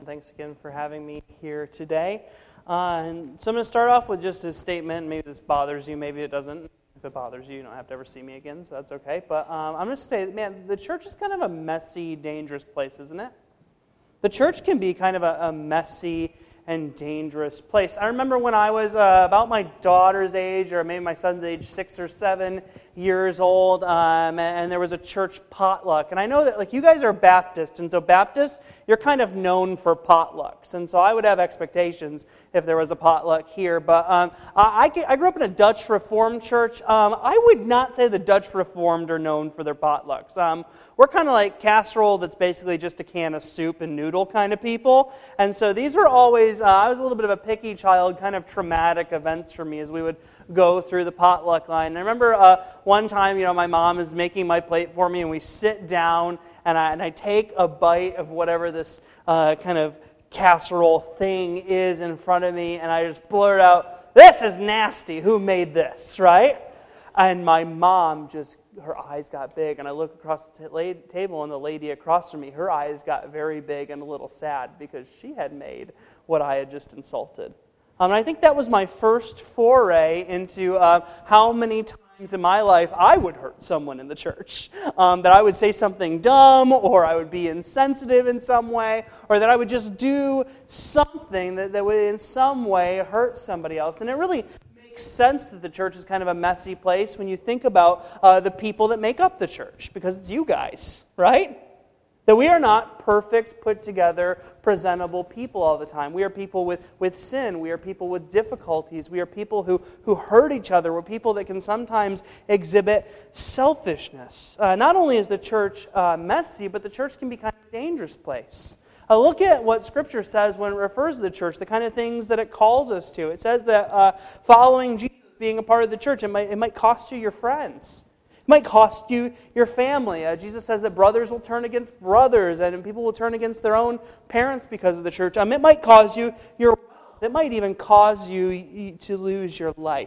Thanks again for having me here today. So I'm going to start off with just a statement. Maybe this bothers you, maybe it doesn't. If it bothers you, you don't have to ever see me again, so that's okay. But I'm going to say, man, the church is kind of a messy, dangerous place, isn't it? The church can be kind of a messy and dangerous place. I remember when I was about my daughter's age, or maybe my son's age, 6 or 7 years old, and there was a church potluck. And I know that you guys are Baptist, and so Baptist, you're kind of known for potlucks. And so I would have expectations if there was a potluck here. But I grew up in a Dutch Reformed church. I would not say the Dutch Reformed are known for their potlucks. We're kind of like casserole that's basically just a can of soup and noodle kind of people. And so these were always, I was a little bit of a picky child, kind of traumatic events for me as we would go through the potluck line. And I remember one time, my mom is making my plate for me, and we sit down, and I take a bite of whatever this kind of casserole thing is in front of me, and I just blurt out, "This is nasty. Who made this?" Right? And my mom her eyes got big, and I look across the table, and the lady across from me, her eyes got very big and a little sad because she had made what I had just insulted. And I think that was my first foray into how many times in my life I would hurt someone in the church. That I would say something dumb, or I would be insensitive in some way, or that I would just do something that would in some way hurt somebody else. And it really makes sense that the church is kind of a messy place when you think about the people that make up the church, because it's you guys, right? That we are not perfect, put together, presentable people all the time. We are people with sin. We are people with difficulties. We are people who hurt each other. We're people that can sometimes exhibit selfishness. Not only is the church messy, but the church can be kind of a dangerous place. Look at what Scripture says when it refers to the church, the kind of things that it calls us to. It says that following Jesus, being a part of the church, it might cost you your friends. It might cost you your family. Jesus says that brothers will turn against brothers, and people will turn against their own parents because of the church. It might cause you your wealth. It might even cause you to lose your life.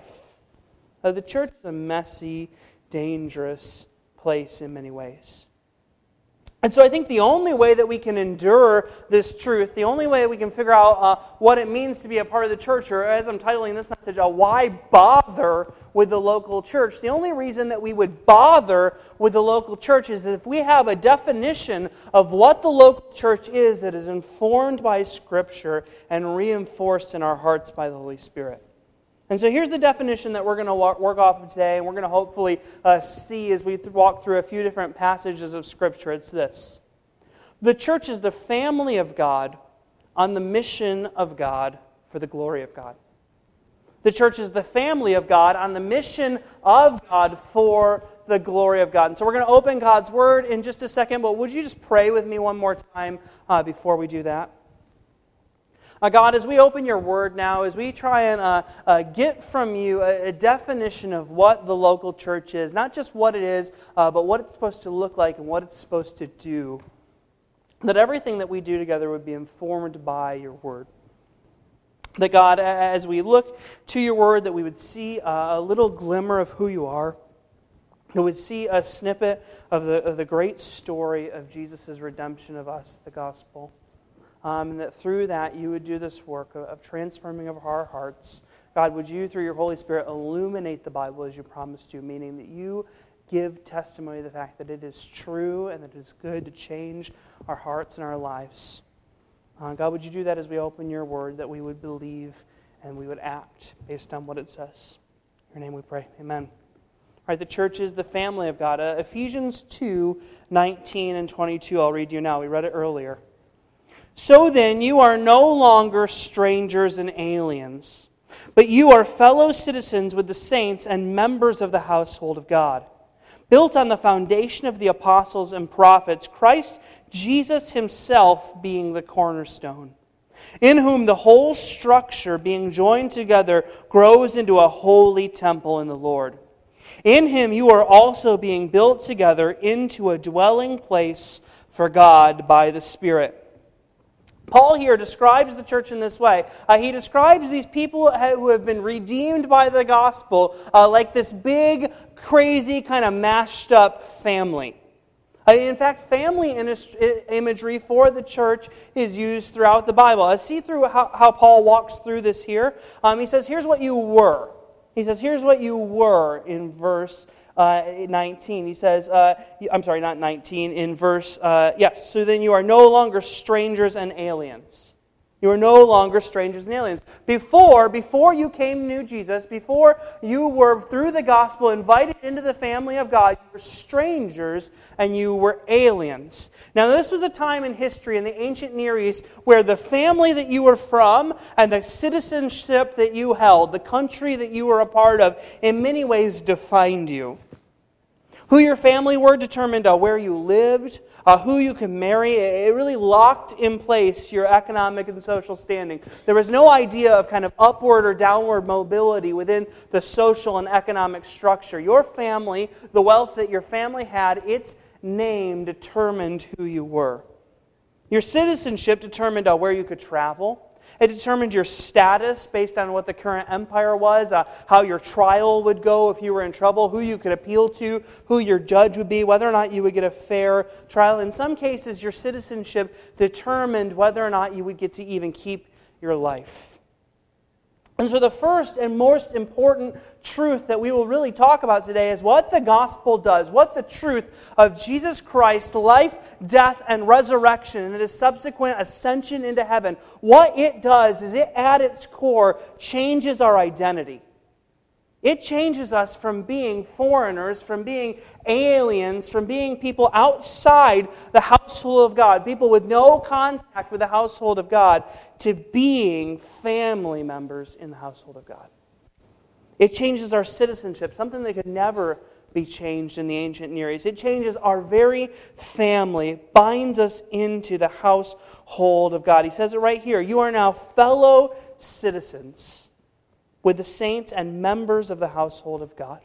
The church is a messy, dangerous place in many ways. And so I think the only way that we can endure this truth, the only way that we can figure out what it means to be a part of the church, or as I'm titling this message, why bother with the local church, the only reason that we would bother with the local church is if we have a definition of what the local church is that is informed by Scripture and reinforced in our hearts by the Holy Spirit. And so here's the definition that we're going to work off of today, and we're going to hopefully see as we walk through a few different passages of Scripture. It's this: the church is the family of God on the mission of God for the glory of God. The church is the family of God on the mission of God for the glory of God. And so we're going to open God's Word in just a second, but would you just pray with me one more time before we do that? God, as we open your word now, as we try and get from you a definition of what the local church is, not just what it is, but what it's supposed to look like and what it's supposed to do, that everything that we do together would be informed by your word. That God, as we look to your word, that we would see a little glimmer of who you are, that we would see a snippet of the great story of Jesus' redemption of us, the gospel. And that through that you would do this work of transforming of our hearts. God, would you, through your Holy Spirit, illuminate the Bible as you promised to, meaning that you give testimony of the fact that it is true and that it is good to change our hearts and our lives. God, would you do that as we open your word, that we would believe and we would act based on what it says. In your name we pray. Amen. All right, the church is the family of God. Ephesians 2:19 and 22, I'll read you now. We read it earlier. So then, you are no longer strangers and aliens, but you are fellow citizens with the saints and members of the household of God, built on the foundation of the apostles and prophets, Christ Jesus himself being the cornerstone, in whom the whole structure, being joined together, grows into a holy temple in the Lord. In him you are also being built together into a dwelling place for God by the Spirit. Paul here describes the church in this way. He describes these people who have been redeemed by the gospel like this big, crazy, kind of mashed up family. In fact, family imagery for the church is used throughout the Bible. See through how Paul walks through this here. He says, here's what you were. He says, here's what you were in verse 19. He says, I'm sorry, not 19, in verse, yes, so then you are no longer strangers and aliens. You are no longer strangers and aliens. Before you came to know Jesus, before you were, through the gospel, invited into the family of God, you were strangers and you were aliens. Now, this was a time in history in the ancient Near East where the family that you were from and the citizenship that you held, the country that you were a part of, in many ways defined you. Who your family were determined where you lived, who you could marry. It really locked in place your economic and social standing. There was no idea of kind of upward or downward mobility within the social and economic structure. Your family, the wealth that your family had, its name determined who you were. Your citizenship determined where you could travel. It determined your status based on what the current empire was, how your trial would go if you were in trouble, who you could appeal to, who your judge would be, whether or not you would get a fair trial. In some cases, your citizenship determined whether or not you would get to even keep your life. And so the first and most important truth that we will really talk about today is what the gospel does, what the truth of Jesus Christ's life, death, and resurrection, and His subsequent ascension into heaven, what it does is it at its core changes our identity. It changes us from being foreigners, from being aliens, from being people outside the household of God, people with no contact with the household of God, to being family members in the household of God. It changes our citizenship, something that could never be changed in the ancient Near East. It changes our very family, binds us into the household of God. He says it right here. You are now fellow citizens with the saints and members of the household of God.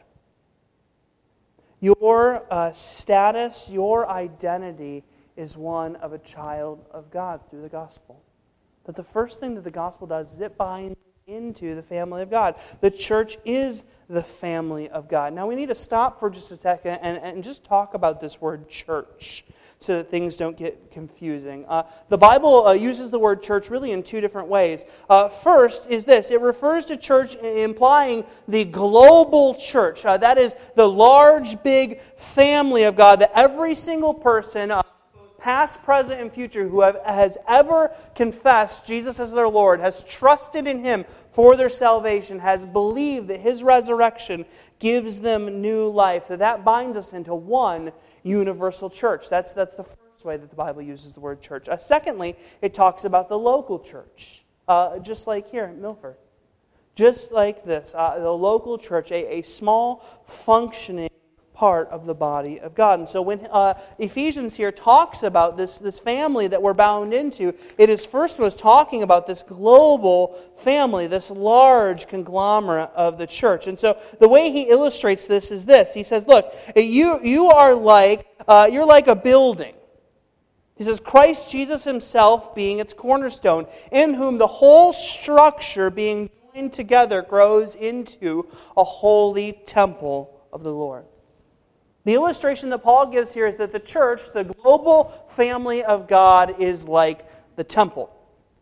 Your status, your identity is one of a child of God through the gospel. But the first thing that the gospel does is it binds into the family of God. The church is the family of God. Now we need to stop for just a second and just talk about this word church, so that things don't get confusing. The Bible uses the word church really in two different ways. First is this. It refers to church implying the global church. That is the large, big family of God that every single person, past, present, and future, who has ever confessed Jesus as their Lord, has trusted in Him for their salvation, has believed that His resurrection gives them new life, that binds us into one universal church. That's the first way that the Bible uses the word church. Secondly, it talks about the local church, just like here at Milford. Just like this, the local church, a small, functioning part of the body of God. And so when Ephesians here talks about this family that we're bound into, it is first was talking about this global family, this large conglomerate of the church. And so the way he illustrates this is this. He says, look, you are like, you're like a building. He says, Christ Jesus Himself being its cornerstone, in whom the whole structure being joined together grows into a holy temple of the Lord. The illustration that Paul gives here is that the church, the global family of God, is like the temple.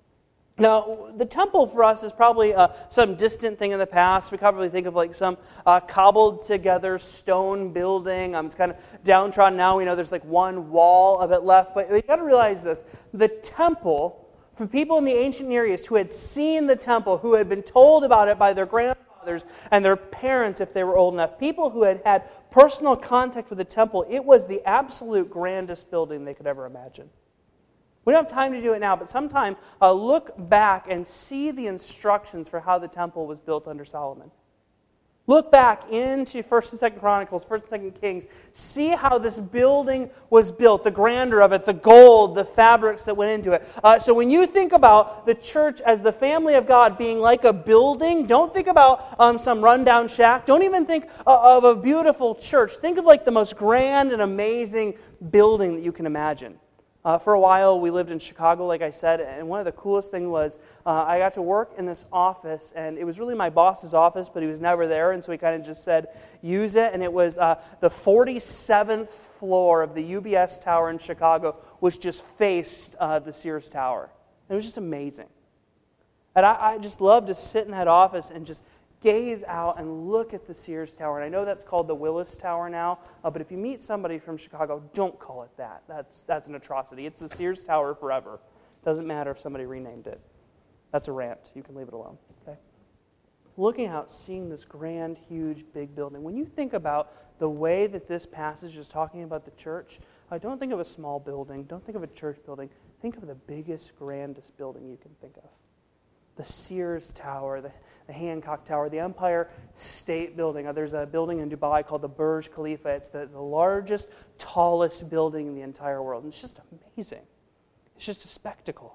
Now, the temple for us is probably some distant thing in the past. We probably think of like some cobbled together stone building. It's kind of downtrodden now. We know there's like one wall of it left. But you've got to realize this. The temple, for people in the ancient Near East who had seen the temple, who had been told about it by their grandfathers and their parents if they were old enough, people who had had personal contact with the temple, it was the absolute grandest building they could ever imagine. We don't have time to do it now, but sometime look back and see the instructions for how the temple was built under Solomon. Look back into 1st and 2nd Chronicles, 1st and 2nd Kings. See how this building was built, the grandeur of it, the gold, the fabrics that went into it. So when you think about the church as the family of God being like a building, don't think about some rundown shack. Don't even think of a beautiful church. Think of like the most grand and amazing building that you can imagine. For a while, we lived in Chicago, like I said, and one of the coolest things was I got to work in this office, and it was really my boss's office, but he was never there, and so he kind of just said, use it, and it was the 47th floor of the UBS Tower in Chicago, which just faced the Sears Tower. And it was just amazing. And I just loved to sit in that office and just gaze out and look at the Sears Tower. And I know that's called the Willis Tower now, but if you meet somebody from Chicago, don't call it that. That's an atrocity. It's the Sears Tower forever. Doesn't matter if somebody renamed it. That's a rant. You can leave it alone. Okay? Looking out, seeing this grand, huge, big building. When you think about the way that this passage is talking about the church, don't think of a small building. Don't think of a church building. Think of the biggest, grandest building you can think of. The Sears Tower, the Hancock Tower, the Empire State Building. There's a building in Dubai called the Burj Khalifa. It's the largest, tallest building in the entire world. And it's just amazing. It's just a spectacle.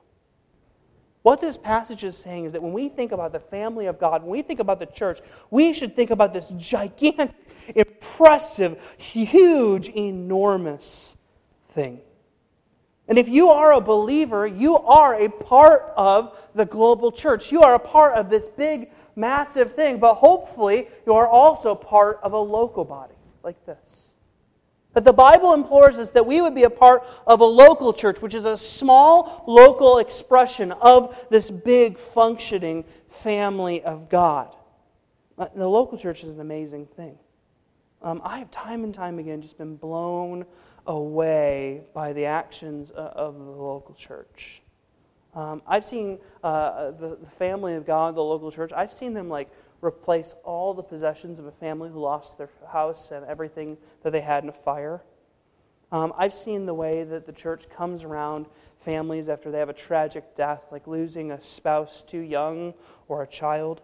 What this passage is saying is that when we think about the family of God, when we think about the church, we should think about this gigantic, impressive, huge, enormous thing. And if you are a believer, you are a part of the global church. You are a part of this big, massive thing, but hopefully you are also part of a local body like this. But the Bible implores us that we would be a part of a local church, which is a small local expression of this big, functioning family of God. The local church is an amazing thing. I have time and time again just been blown away by the actions of the local church. I've seen the family of God, the local church, I've seen them replace all the possessions of a family who lost their house and everything that they had in a fire. I've seen the way that the church comes around families after they have a tragic death, like losing a spouse too young or a child.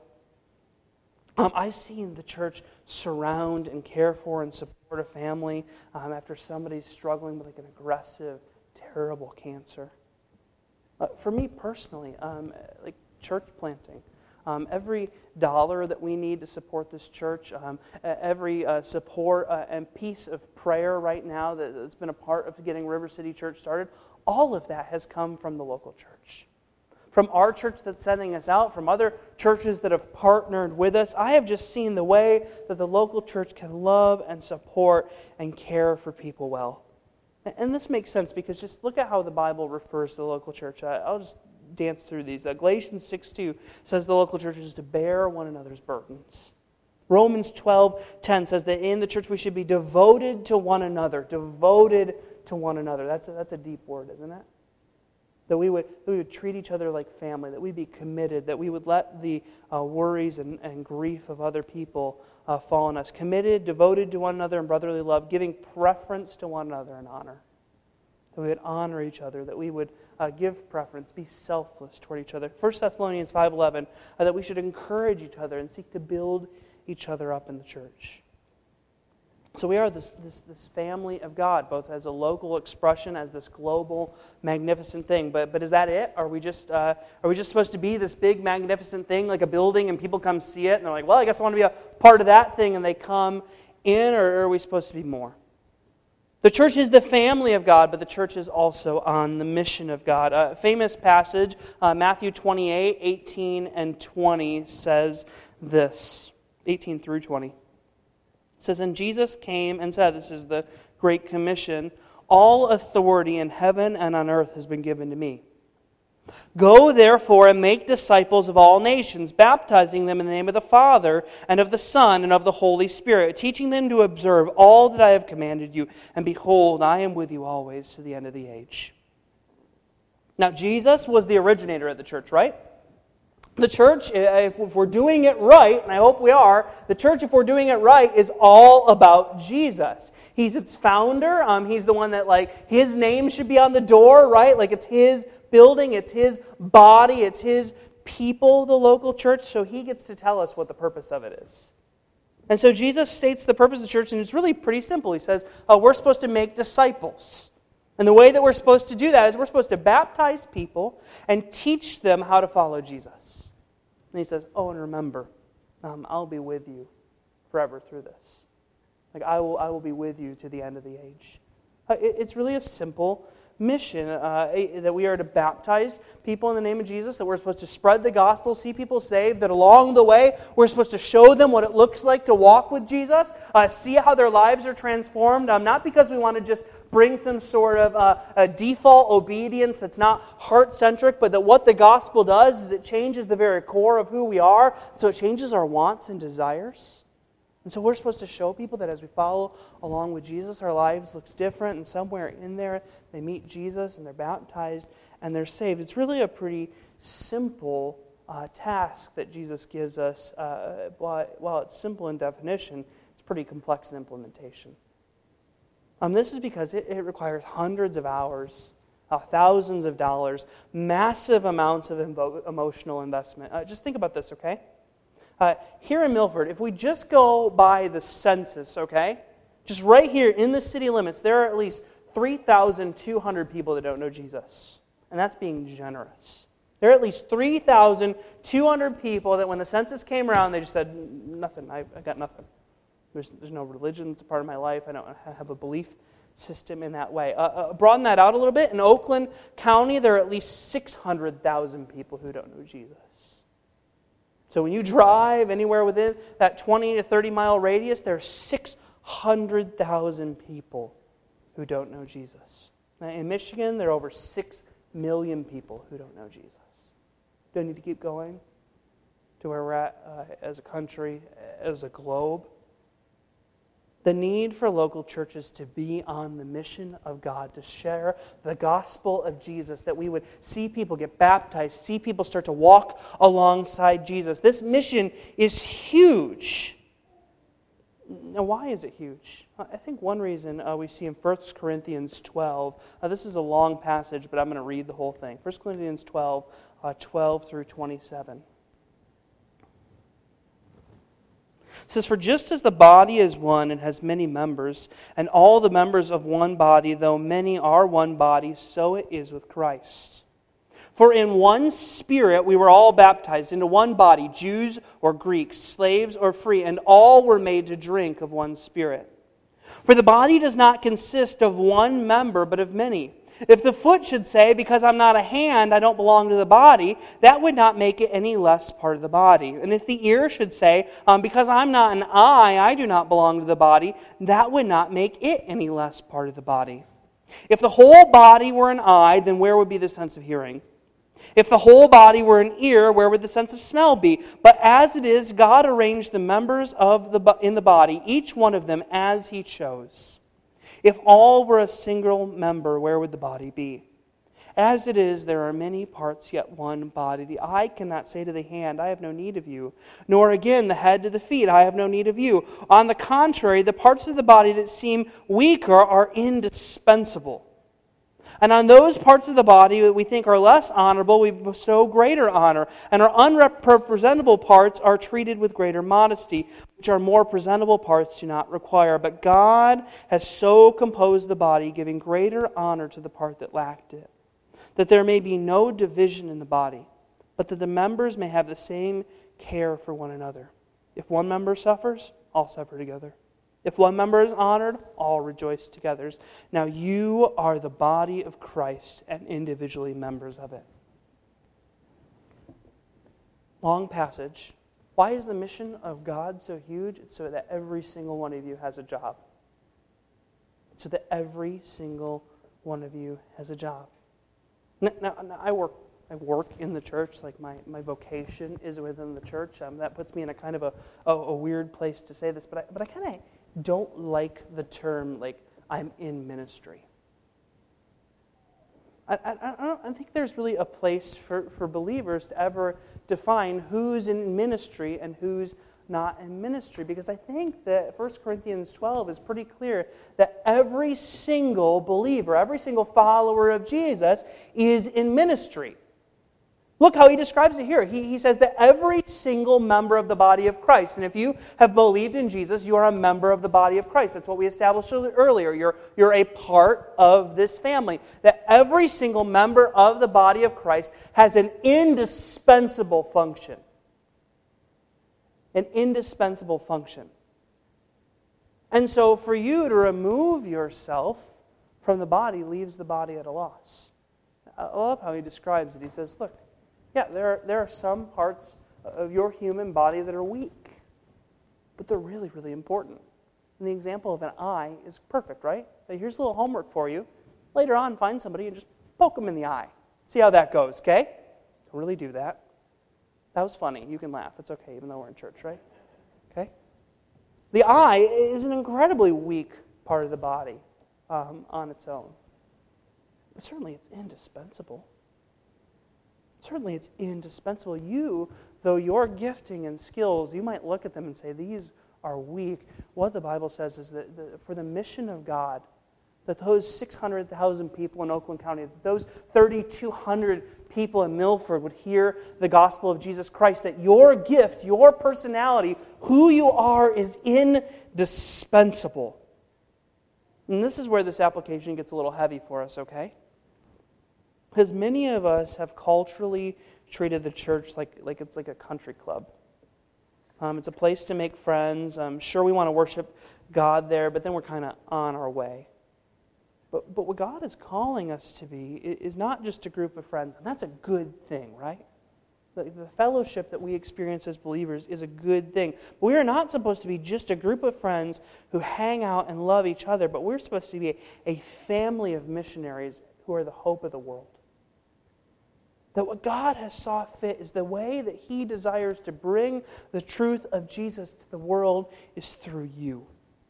I've seen the church surround and care for and support a family after somebody's struggling with an aggressive, terrible cancer. For me personally, church planting. Every dollar that we need to support this church, every support and piece of prayer right now that's been a part of getting River City Church started, all of that has come from the local church. From our church that's sending us out, from other churches that have partnered with us, I have just seen the way that the local church can love and support and care for people well. And this makes sense because just look at how the Bible refers to the local church. I'll just dance through these. Galatians 6:2 says the local church is to bear one another's burdens. Romans 12:10 says that in the church we should be devoted to one another. Devoted to one another. That's a deep word, isn't it? That we would treat each other like family, that we'd be committed, that we would let the worries and grief of other people fall on us. Committed, devoted to one another in brotherly love, giving preference to one another in honor. That we would honor each other, that we would give preference, be selfless toward each other. 1 Thessalonians 5:11, that we should encourage each other and seek to build each other up in the church. So we are this family of God, both as a local expression, as this global, magnificent thing. But is that it? Are we just supposed to be this big, magnificent thing, like a building, and people come see it, and they're like, well, I guess I want to be a part of that thing, and they come in, or are we supposed to be more? The church is the family of God, but the church is also on the mission of God. A famous passage, Matthew 28:18 and 20, says this, 18 through 20. It says, and Jesus came and said, this is the Great Commission, all authority in heaven and on earth has been given to me. Go therefore and make disciples of all nations, baptizing them in the name of the Father and of the Son and of the Holy Spirit, teaching them to observe all that I have commanded you. And behold, I am with you always to the end of the age. Now, Jesus was the originator of the church, right? The church, if we're doing it right, and I hope we are, the church, if we're doing it right, is all about Jesus. He's its founder. He's the one that, his name should be on the door, right? It's his building, it's his body, it's his people, the local church, so he gets to tell us what the purpose of it is. And so Jesus states the purpose of the church, and it's really pretty simple. He says, we're supposed to make disciples. And the way that we're supposed to do that is we're supposed to baptize people and teach them how to follow Jesus. And he says, and remember, I'll be with you forever through this. I will be with you to the end of the age. It's really a simple mission, that we are to baptize people in the name of Jesus, that we're supposed to spread the gospel, see people saved, that along the way we're supposed to show them what it looks like to walk with Jesus, see how their lives are transformed, not because we want to just bring some sort of a default obedience that's not heart-centric, but that what the gospel does is it changes the very core of who we are, so it changes our wants and desires. And so we're supposed to show people that as we follow along with Jesus, our lives looks different, and somewhere in there they meet Jesus and they're baptized and they're saved. It's really a pretty simple task that Jesus gives us. While it's simple in definition, it's pretty complex in implementation. This is because it requires hundreds of hours, thousands of dollars, massive amounts of emotional investment. Just think about this, okay? Here in Milford, if we just go by the census, okay, just right here in the city limits, there are at least 3,200 people that don't know Jesus. And that's being generous. There are at least 3,200 people that when the census came around, they just said, nothing, I got nothing. There's no religion, it's a part of my life, I don't have a belief system in that way. Broaden that out a little bit. In Oakland County, there are at least 600,000 people who don't know Jesus. So when you drive anywhere within that 20 to 30 mile radius, there are 600,000 people who don't know Jesus. Now, in Michigan, there are over 6 million people who don't know Jesus. Do I need to keep going to where we're at as a country, as a globe? The need for local churches to be on the mission of God, to share the gospel of Jesus, that we would see people get baptized, see people start to walk alongside Jesus. This mission is huge. Now, why is it huge? I think one reason we see in 1 Corinthians 12, this is a long passage, but I'm going to read the whole thing. 1 Corinthians 12, 12 through 27. It says, "For just as the body is one and has many members, and all the members of one body, though many are one body, so it is with Christ. For in one Spirit we were all baptized into one body, Jews or Greeks, slaves or free, and all were made to drink of one Spirit. For the body does not consist of one member, but of many. If the foot should say, because I'm not a hand, I don't belong to the body, that would not make it any less part of the body. And if the ear should say, because I'm not an eye, I do not belong to the body, that would not make it any less part of the body. If the whole body were an eye, then where would be the sense of hearing? If the whole body were an ear, where would the sense of smell be? But as it is, God arranged the members in the body, each one of them as He chose. If all were a single member, where would the body be? As it is, there are many parts, yet one body. The eye cannot say to the hand, I have no need of you. Nor again the head to the feet, I have no need of you. On the contrary, the parts of the body that seem weaker are indispensable. And on those parts of the body that we think are less honorable, we bestow greater honor. And our unrepresentable parts are treated with greater modesty, which our more presentable parts do not require. But God has so composed the body, giving greater honor to the part that lacked it, that there may be no division in the body, but that the members may have the same care for one another. If one member suffers, all suffer together. If one member is honored, all rejoice together. Now you are the body of Christ and individually members of it." Long passage. Why is the mission of God so huge? It's so that every single one of you has a job. So that every single one of you has a job. Now I work in the church, like my vocation is within the church. That puts me in a kind of a weird place to say this, but I kind of don't like the term, like, I'm in ministry. I don't think there's really a place for believers to ever define who's in ministry and who's not in ministry, because I think that 1 Corinthians 12 is pretty clear that every single believer, every single follower of Jesus is in ministry. Look how he describes it here. He says that every single member of the body of Christ, and if you have believed in Jesus, you are a member of the body of Christ. That's what we established earlier. You're a part of this family. That every single member of the body of Christ has an indispensable function. An indispensable function. And so for you to remove yourself from the body leaves the body at a loss. I love how he describes it. He says, look, yeah, there are some parts of your human body that are weak, but they're really, really important. And the example of an eye is perfect, right? So here's a little homework for you. Later on, find somebody and just poke them in the eye. See how that goes, okay? Don't really do that. That was funny. You can laugh. It's okay, even though we're in church, right? Okay? The eye is an incredibly weak part of the body on its own. But certainly it's indispensable. Certainly it's indispensable. You, though your gifting and skills, you might look at them and say, these are weak. What the Bible says is that for the mission of God, that those 600,000 people in Oakland County, those 3,200 people in Milford would hear the gospel of Jesus Christ, that your gift, your personality, who you are is indispensable. And this is where this application gets a little heavy for us, okay? Because many of us have culturally treated the church like it's like a country club. It's a place to make friends. Sure, we want to worship God there, but then we're kind of on our way. But what God is calling us to be is not just a group of friends, and that's a good thing, right? The fellowship that we experience as believers is a good thing. But we are not supposed to be just a group of friends who hang out and love each other, but we're supposed to be a family of missionaries who are the hope of the world. That what God has saw fit is the way that He desires to bring the truth of Jesus to the world is through you.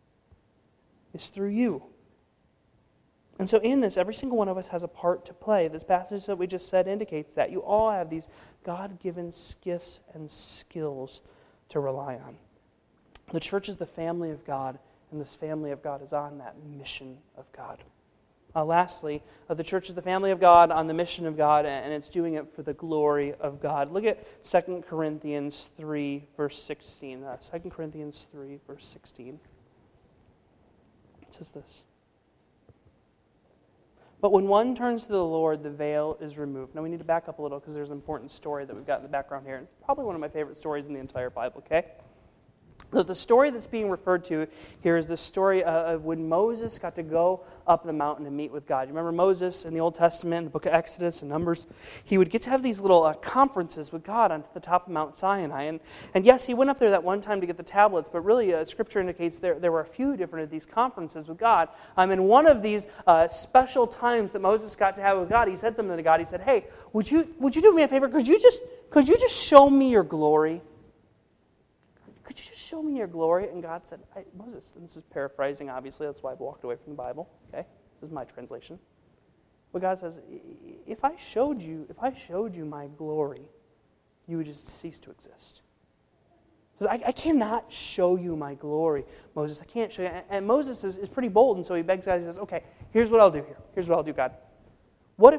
It's through you. And so in this, every single one of us has a part to play. This passage that we just said indicates that. You all have these God-given gifts and skills to rely on. The church is the family of God, and this family of God is on that mission of God. Lastly, the church is the family of God on the mission of God, and it's doing it for the glory of God. Look at 2 Corinthians 3, verse 16. 2 Corinthians 3, verse 16. It says this. But when one turns to the Lord, the veil is removed. Now we need to back up a little because there's an important story that we've got in the background here. It's probably one of my favorite stories in the entire Bible, okay? So the story that's being referred to here is the story of when Moses got to go up the mountain and meet with God. You remember Moses in the Old Testament, in the book of Exodus and Numbers, he would get to have these little conferences with God on the top of Mount Sinai. And yes, he went up there that one time to get the tablets, but really Scripture indicates there were a few different of these conferences with God. And one of these special times that Moses got to have with God, he said something to God. He said, "Hey, would you do me a favor? Could you just show me your glory? Could you just show me your glory?" And God said, Moses, and this is paraphrasing, obviously, that's why I walked away from the Bible, okay? This is my translation. But God says, if I showed you my glory, you would just cease to exist. He says, I cannot show you my glory, Moses. I can't show you. And Moses is pretty bold, and so he begs God, he says, okay, here's what I'll do here. Here's what I'll do, God. What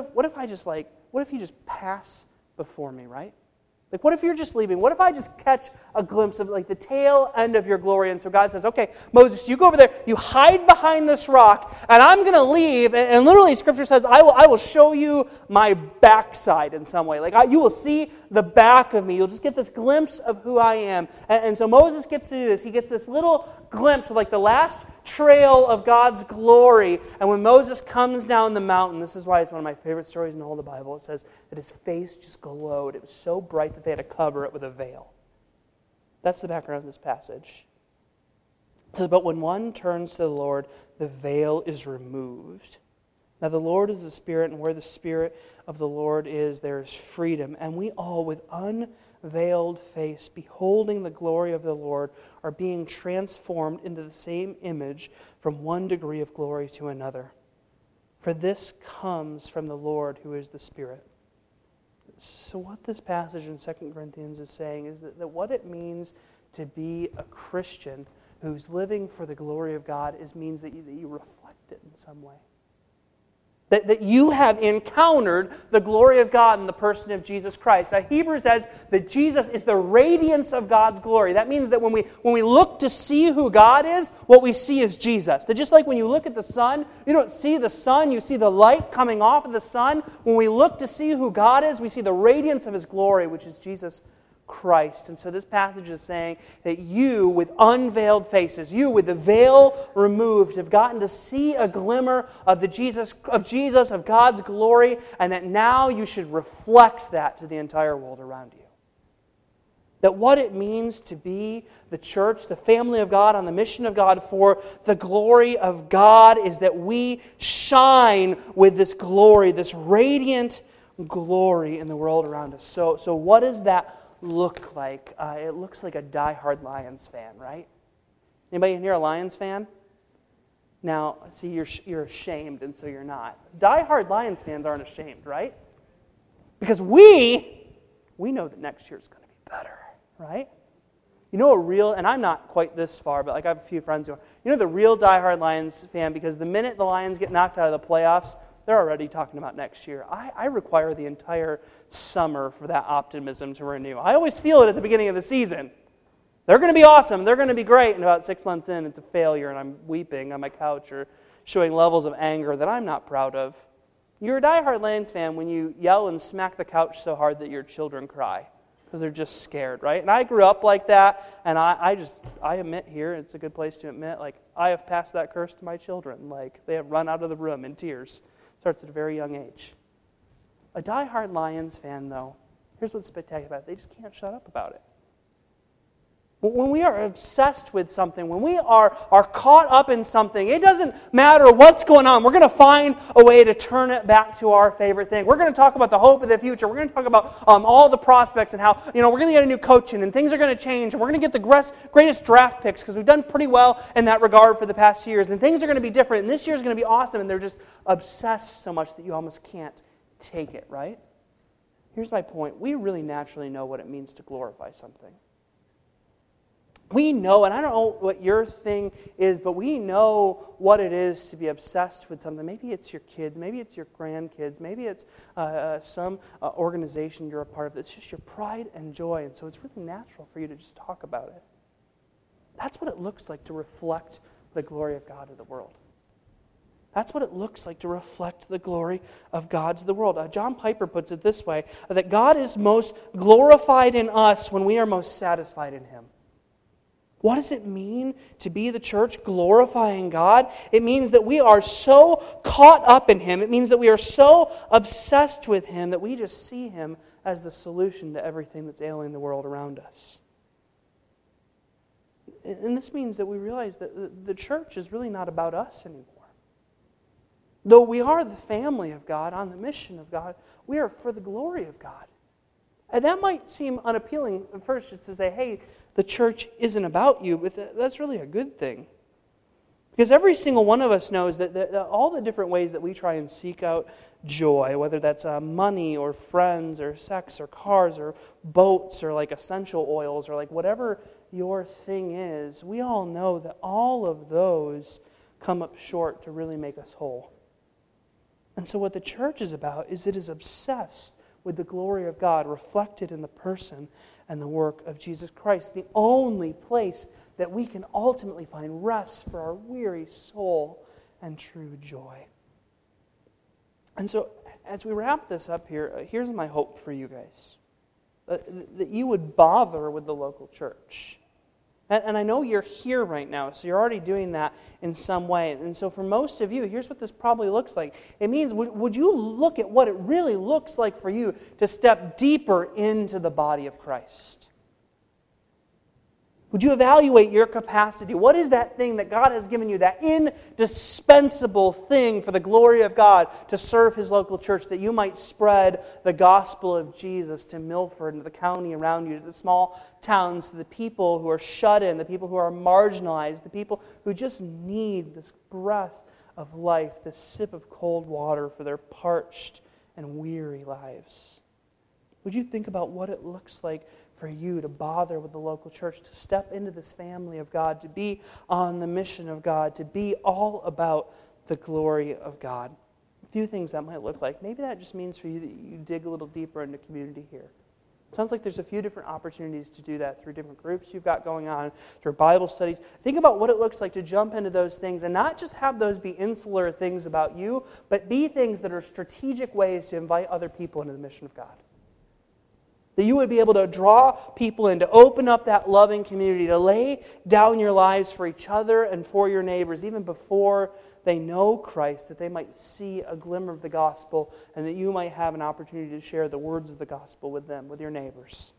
if you just pass before me, right? Like, what if you're just leaving? What if I just catch a glimpse of, like, the tail end of your glory? And so God says, okay, Moses, you go over there, you hide behind this rock, and I'm going to leave. And literally, Scripture says, I will show you my backside in some way. Like, you will see the back of me. You'll just get this glimpse of who I am. And so Moses gets to do this. He gets this little glimpse of, like, the last trail of God's glory. And when Moses comes down the mountain, this is why it's one of my favorite stories in the whole of the Bible. It says that his face just glowed. It was so bright that they had to cover it with a veil. That's the background of this passage. It says, but when one turns to the Lord, the veil is removed. Now the Lord is the Spirit, and where the Spirit of the Lord is, there is freedom. And we all, with unveiled face, beholding the glory of the Lord, are being transformed into the same image from one degree of glory to another. For this comes from the Lord who is the Spirit. So what this passage in 2 Corinthians is saying is that what it means to be a Christian who's living for the glory of God means that you reflect it in some way. That you have encountered the glory of God in the person of Jesus Christ. Now, Hebrews says that Jesus is the radiance of God's glory. That means that when we look to see who God is, what we see is Jesus. That just like when you look at the sun, you don't see the sun, you see the light coming off of the sun. When we look to see who God is, we see the radiance of His glory, which is Jesus Christ. And so this passage is saying that you, with unveiled faces, you with the veil removed, have gotten to see a glimmer of Jesus, of God's glory, and that now you should reflect that to the entire world around you. That what it means to be the church, the family of God, on the mission of God for the glory of God, is that we shine with this glory, this radiant glory in the world around us. So what does that look like? It looks like a diehard Lions fan, right? Anybody in here a Lions fan? Now, see, you're ashamed, and so you're not. Diehard Lions fans aren't ashamed, right? Because we know that next year is going to be better, right? You know a real, and I'm not quite this far, but like I have a few friends who are, you know the real diehard Lions fan, because the minute the Lions get knocked out of the playoffs, they're already talking about next year. I require the entire summer for that optimism to renew. I always feel it at the beginning of the season. They're going to be awesome. They're going to be great. And about 6 months in, it's a failure, and I'm weeping on my couch or showing levels of anger that I'm not proud of. You're a diehard Lions fan when you yell and smack the couch so hard that your children cry because they're just scared, right? And I grew up like that, and I admit here, it's a good place to admit, like, I have passed that curse to my children. Like, they have run out of the room in tears. Starts at a very young age. A diehard Lions fan, though, here's what's spectacular about it. They just can't shut up about it. When we are obsessed with something, when we are caught up in something, it doesn't matter what's going on. We're going to find a way to turn it back to our favorite thing. We're going to talk about the hope of the future. We're going to talk about all the prospects and how, we're going to get a new coach in and things are going to change. And we're going to get the greatest draft picks because we've done pretty well in that regard for the past years. And things are going to be different. And this year is going to be awesome. And they're just obsessed so much that you almost can't take it, right? Here's my point. We really naturally know what it means to glorify something. We know, and I don't know what your thing is, but we know what it is to be obsessed with something. Maybe it's your kids, maybe it's your grandkids, maybe it's some organization you're a part of. It's just your pride and joy, and so it's really natural for you to just talk about it. That's what it looks like to reflect the glory of God to the world. That's what it looks like to reflect the glory of God to the world. John Piper puts it this way, that God is most glorified in us when we are most satisfied in Him. What does it mean to be the church glorifying God? It means that we are so caught up in Him. It means that we are so obsessed with Him that we just see Him as the solution to everything that's ailing the world around us. And this means that we realize that the church is really not about us anymore. Though we are the family of God, on the mission of God, we are for the glory of God. And that might seem unappealing at first, just to say, hey, the church isn't about you, but that's really a good thing. Because every single one of us knows that all the different ways that we try and seek out joy, whether that's money or friends or sex or cars or boats or like essential oils or like whatever your thing is, we all know that all of those come up short to really make us whole. And so what the church is about is it is obsessed with the glory of God reflected in the person and the work of Jesus Christ, the only place that we can ultimately find rest for our weary soul and true joy. And so, as we wrap this up here, here's my hope for you guys. That you would bother with the local church. And I know you're here right now, so you're already doing that in some way. And so for most of you, here's what this probably looks like. It means, would you look at what it really looks like for you to step deeper into the body of Christ? Would you evaluate your capacity? What is that thing that God has given you, that indispensable thing for the glory of God to serve His local church, that you might spread the gospel of Jesus to Milford and to the county around you, to the small towns, to the people who are shut in, the people who are marginalized, the people who just need this breath of life, this sip of cold water for their parched and weary lives? Would you think about what it looks like for you to bother with the local church, to step into this family of God, to be on the mission of God, to be all about the glory of God? A few things that might look like. Maybe that just means for you that you dig a little deeper into community here. Sounds like there's a few different opportunities to do that through different groups you've got going on, through Bible studies. Think about what it looks like to jump into those things and not just have those be insular things about you, but be things that are strategic ways to invite other people into the mission of God. That you would be able to draw people in, to open up that loving community, to lay down your lives for each other and for your neighbors, even before they know Christ, that they might see a glimmer of the gospel, and that you might have an opportunity to share the words of the gospel with them, with your neighbors.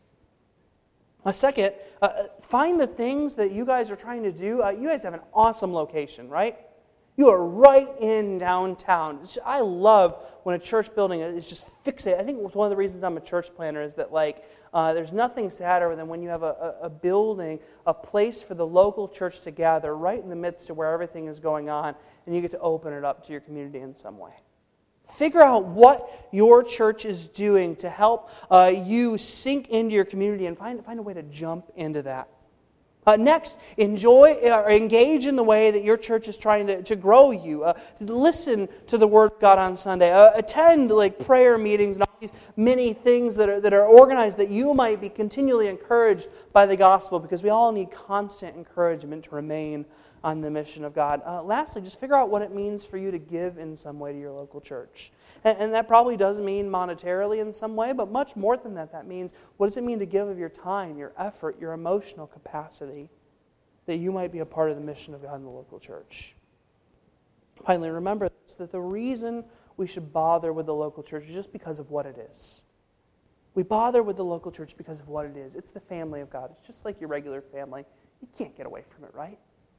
Second, find the things that you guys are trying to do. You guys have an awesome location, right? You are right in downtown. I love when a church building is just fixated. I think one of the reasons I'm a church planner is that there's nothing sadder than when you have a building, a place for the local church to gather right in the midst of where everything is going on, and you get to open it up to your community in some way. Figure out what your church is doing to help you sink into your community and find a way to jump into that. Next, enjoy or engage in the way that your church is trying to grow you. Listen to the Word of God on Sunday. Attend prayer meetings and all these many things that are organized that you might be continually encouraged by the gospel, because we all need constant encouragement to remain on the mission of God. Lastly, just figure out what it means for you to give in some way to your local church. And that probably does mean monetarily in some way, but much more than that, that means, what does it mean to give of your time, your effort, your emotional capacity, that you might be a part of the mission of God in the local church? Finally, remember this, that the reason we should bother with the local church is just because of what it is. We bother with the local church because of what it is. It's the family of God. It's just like your regular family. You can't get away from it, right?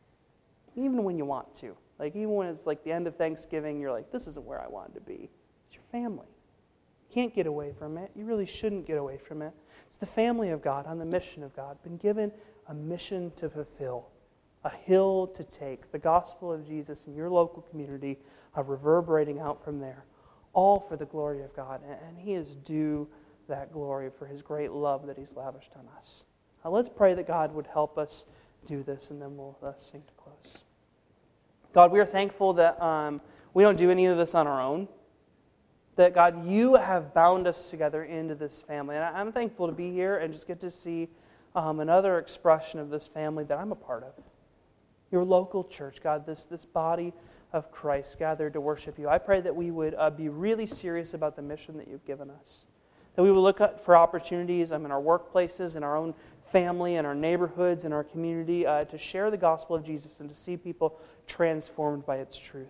Even when you want to. Even when it's the end of Thanksgiving, you're like, this isn't where I wanted to be. It's your family. You can't get away from it. You really shouldn't get away from it. It's the family of God on the mission of God. Been given a mission to fulfill, a hill to take, the gospel of Jesus in your local community, reverberating out from there, all for the glory of God. And He is due that glory for His great love that He's lavished on us. Let's pray that God would help us do this, and then we'll sing to close. God, we are thankful that we don't do any of this on our own. That, God, you have bound us together into this family. And I'm thankful to be here and just get to see another expression of this family that I'm a part of. Your local church, God, this body of Christ gathered to worship you. I pray that we would be really serious about the mission that you've given us. That we would look for opportunities in our workplaces, in our own family, in our neighborhoods, in our community, to share the gospel of Jesus and to see people transformed by its truth.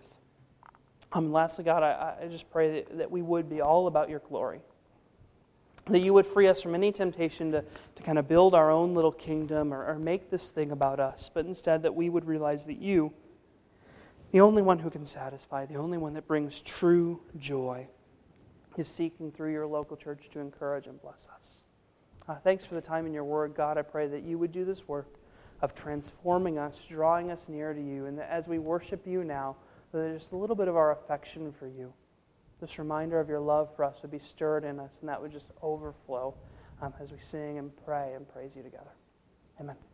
Lastly, God, I just pray that we would be all about your glory. That you would free us from any temptation to kind of build our own little kingdom or make this thing about us, but instead that we would realize that you, the only one who can satisfy, the only one that brings true joy, is seeking through your local church to encourage and bless us. Thanks for the time in your word, God. I pray that you would do this work of transforming us, drawing us near to you, and that as we worship you now, that just a little bit of our affection for you, this reminder of your love for us would be stirred in us, and that would just overflow as we sing and pray and praise you together. Amen.